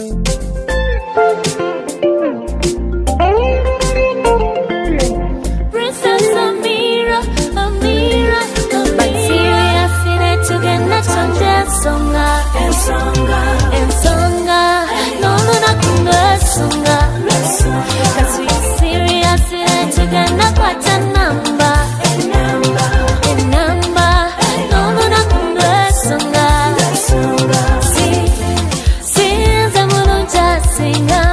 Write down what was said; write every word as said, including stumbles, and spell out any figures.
Princess Amira, Amira, but serious in it to get next on that songa, and songa, and songa, no no na kunga songa, cause we serious in it to get na kwata number, number, number, no no na kunga songa, see, see, I'm gonna just sing.